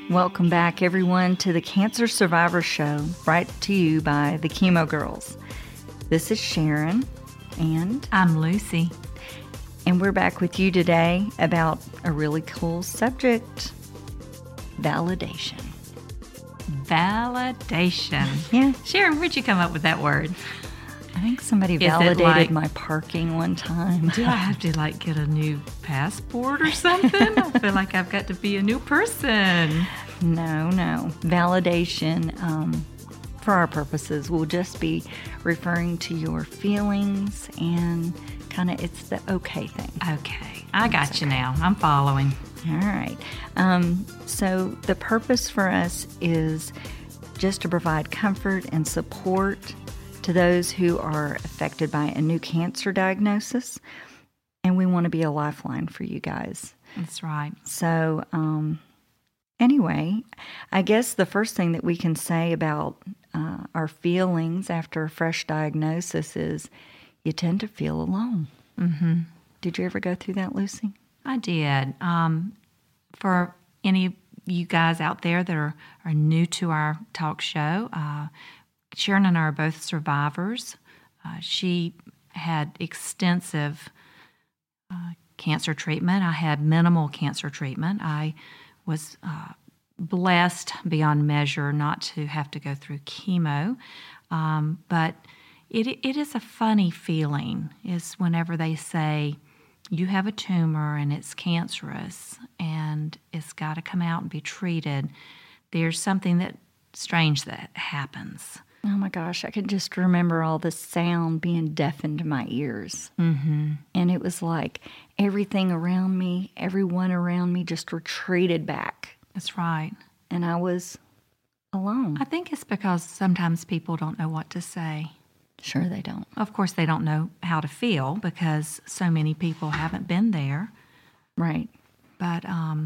Welcome back, everyone, to the Cancer Survivor Show, brought to you by the Chemo Girls. This is Sharon, and I'm Lucy. And we're back with you today about a really cool subject, validation. Validation. Yeah. Sharon, where'd you come up with that word? I think somebody validated my parking one time. Do I have to get a new passport or something? I feel like I've got to be a new person. No. Validation, for our purposes, will just be referring to your feelings and kind of it's the okay thing. Okay. I got you now. I'm following. All right. So the purpose for us is just to provide comfort and support to those who are affected by a new cancer diagnosis. And we want to be a lifeline for you guys. That's right. So anyway, I guess the first thing that we can say about our feelings after a fresh diagnosis is you tend to feel alone. Mm-hmm. Did you ever go through that, Lucy? I did. For any of you guys out there that are new to our talk show, Sharon and I are both survivors. She had extensive cancer treatment. I had minimal cancer treatment. I was blessed beyond measure not to have to go through chemo. But it is a funny feeling is whenever they say, you have a tumor and it's cancerous and it's got to come out and be treated. There's something strange that happens. Oh my gosh, I can just remember all the sound being deafened in my ears. Mm-hmm. And it was like everything around me, everyone around me just retreated back. That's right. And I was alone. I think it's because sometimes people don't know what to say. Sure they don't. Of course, they don't know how to feel because so many people haven't been there. Right. But,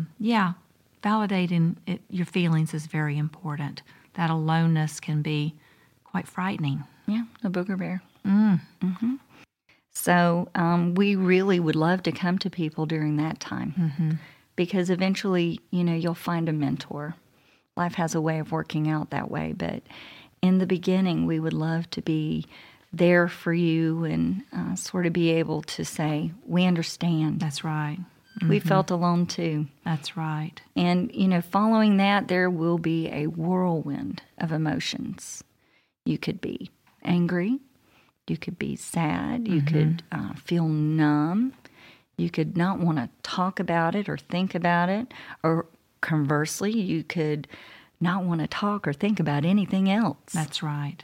validating your feelings is very important. That aloneness can be quite frightening. Yeah, a booger bear. Mm-hmm. So we really would love to come to people during that time because eventually, you'll find a mentor. Life has a way of working out that way, but in the beginning, we would love to be there for you and sort of be able to say, we understand. That's right. Mm-hmm. We felt alone too. That's right. And, following that, there will be a whirlwind of emotions. You could be angry. You could be sad. You could feel numb. You could not want to talk about it or think about it. Or conversely, you could not want to talk or think about anything else. That's right.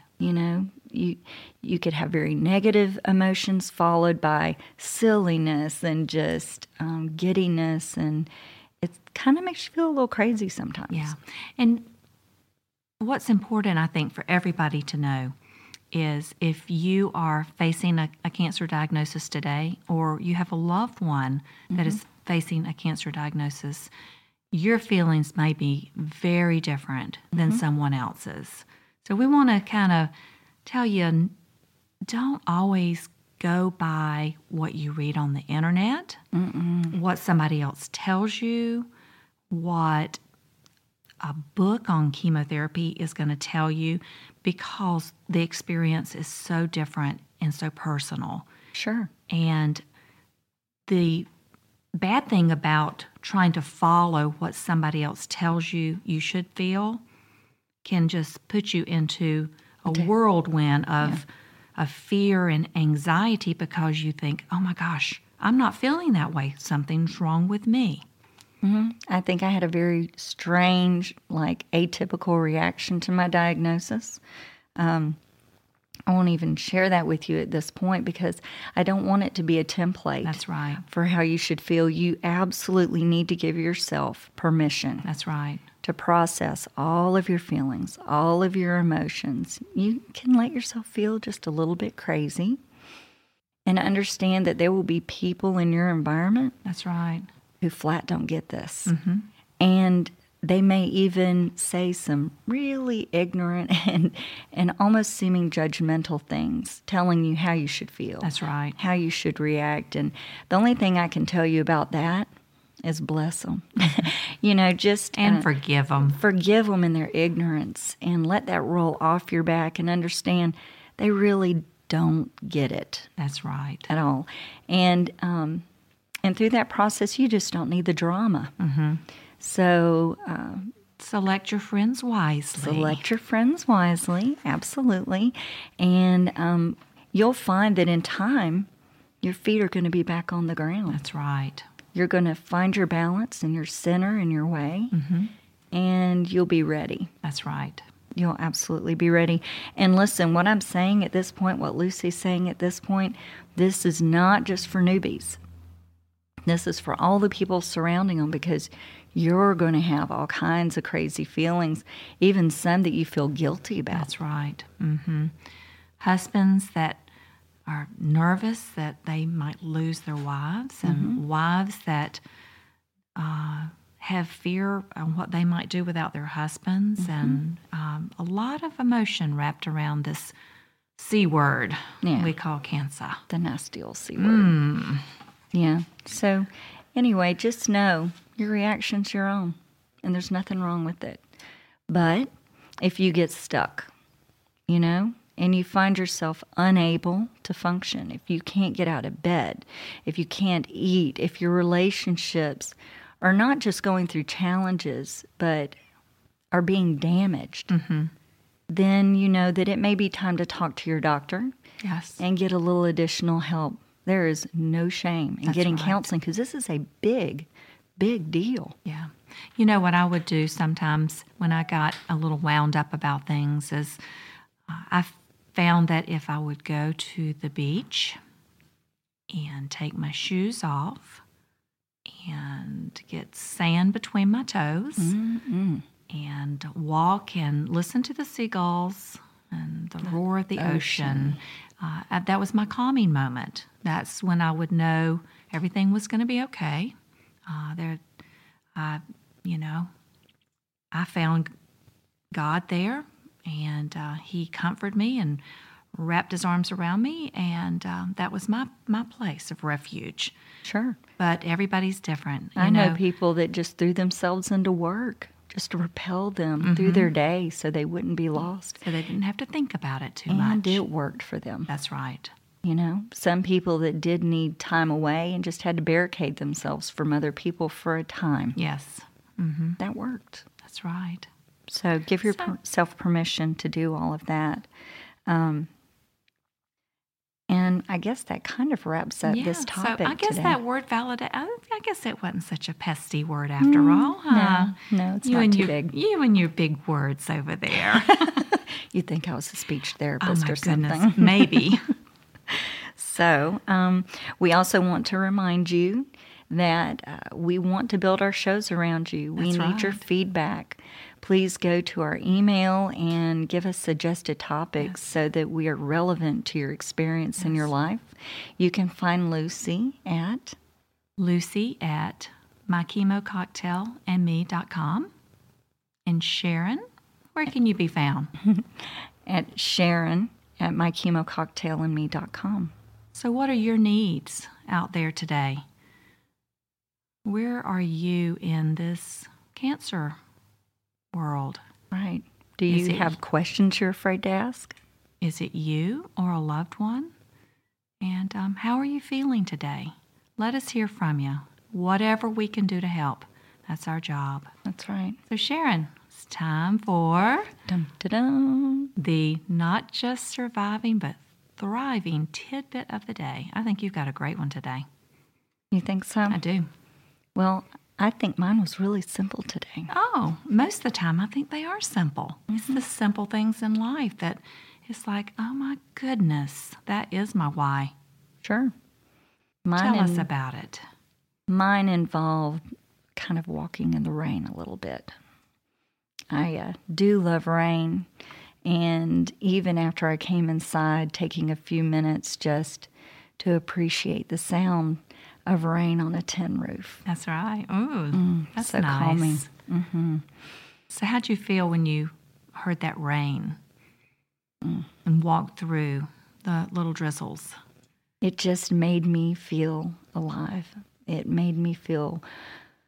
You could have very negative emotions followed by silliness and just giddiness, and it kind of makes you feel a little crazy sometimes. Yeah. And what's important, I think, for everybody to know is if you are facing a cancer diagnosis today or you have a loved one that is facing a cancer diagnosis, your feelings may be very different than someone else's. So we want to kind of tell you, don't always go by what you read on the internet, what somebody else tells you, what a book on chemotherapy is going to tell you, because the experience is so different and so personal. Sure. And the bad thing about trying to follow what somebody else tells you should feel can just put you into a whirlwind of fear and anxiety because you think, oh my gosh, I'm not feeling that way. Something's wrong with me. Mm-hmm. I think I had a very strange, atypical reaction to my diagnosis. I won't even share that with you at this point because I don't want it to be a template. That's right. For how you should feel. You absolutely need to give yourself permission. That's right. To process all of your feelings, all of your emotions. You can let yourself feel just a little bit crazy and understand that there will be people in your environment. That's right. Who flat don't get this. Mm-hmm. And they may even say some really ignorant and almost seeming judgmental things, telling you how you should feel. That's right. How you should react. And the only thing I can tell you about that is bless them. You know, just And forgive them. Forgive them in their ignorance and let that roll off your back and understand they really don't get it. That's right. At all. And through that process, you just don't need the drama. Mm-hmm. So select your friends wisely. Select your friends wisely, absolutely. And you'll find that in time, your feet are going to be back on the ground. That's right. You're going to find your balance and your center and your way, and you'll be ready. That's right. You'll absolutely be ready. And listen, what I'm saying at this point, what Lucy's saying at this point, this is not just for newbies. This is for all the people surrounding them, because you're going to have all kinds of crazy feelings, even some that you feel guilty about. That's right. Mm-hmm. Husbands that are nervous that they might lose their wives, and wives that have fear on what they might do without their husbands, and a lot of emotion wrapped around this C word we call cancer. The nasty old C word. Yeah. So anyway, just know your reaction's your own, and there's nothing wrong with it. But if you get stuck, you know, and you find yourself unable to function, if you can't get out of bed, if you can't eat, if your relationships are not just going through challenges, but are being damaged, then you know that it may be time to talk to your doctor and get a little additional help. There is no shame in getting counseling, because this is a big, big deal. Yeah. You know what I would do sometimes when I got a little wound up about things is I found that if I would go to the beach and take my shoes off and get sand between my toes and walk and listen to the seagulls and the roar of the ocean, that was my calming moment. That's when I would know everything was going to be okay. I found God there, and He comforted me and wrapped His arms around me, and that was my place of refuge. Sure. But everybody's different. I know people that just threw themselves into work just to propel them through their day so they wouldn't be lost. So they didn't have to think about it too much. And it worked for them. That's right. You know, some people that did need time away and just had to barricade themselves from other people for a time. Yes. That worked. That's right. So give yourself permission to do all of that. And I guess that kind of wraps up this topic. So I guess today. that word validate, I guess it wasn't such a pesty word after all. Huh? No, it's not too big. You and your big words over there. You'd think I was a speech therapist or something. Goodness, maybe. So we also want to remind you that we want to build our shows around you. We need your feedback. Please go to our email and give us suggested topics so that we are relevant to your experience in your life. You can find Lucy at mychemococktailandme.com. And Sharon, where can you be found? At Sharon at mychemococktailandme.com. So what are your needs out there today? Where are you in this cancer world? Right. Do you have questions you're afraid to ask? Is it you or a loved one? And how are you feeling today? Let us hear from you. Whatever we can do to help, that's our job. That's right. So Sharon, it's time for the not just surviving but thriving tidbit of the day. I think you've got a great one today. You think so? I do. Well, I think mine was really simple today. Oh, most of the time I think they are simple. It's the simple things in life that it's like, oh my goodness, that is my why. Sure. Tell us about it. Mine involved kind of walking in the rain a little bit. I do love rain, and even after I came inside, taking a few minutes just to appreciate the sound of rain on a tin roof. That's right. Ooh, that's so nice. Calming. So how'd you feel when you heard that rain and walked through the little drizzles? It just made me feel alive. It made me feel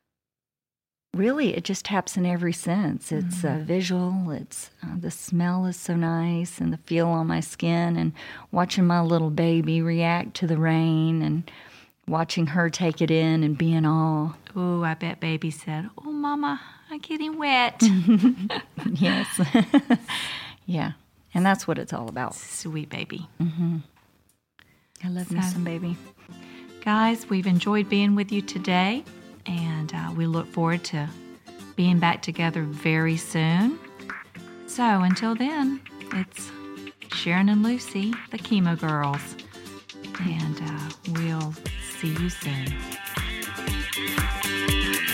really, it just taps in every sense. It's visual. It's the smell is so nice, and the feel on my skin, and watching my little baby react to the rain, and watching her take it in and be in awe. Oh, I bet baby said, "Oh, Mama, I'm getting wet." Yes. Yeah. And that's what it's all about. Sweet baby. I love me some baby. Guys, we've enjoyed being with you today, and we look forward to being back together very soon. So until then, it's Sharon and Lucy, the Chemo Girls, and we'll see you soon.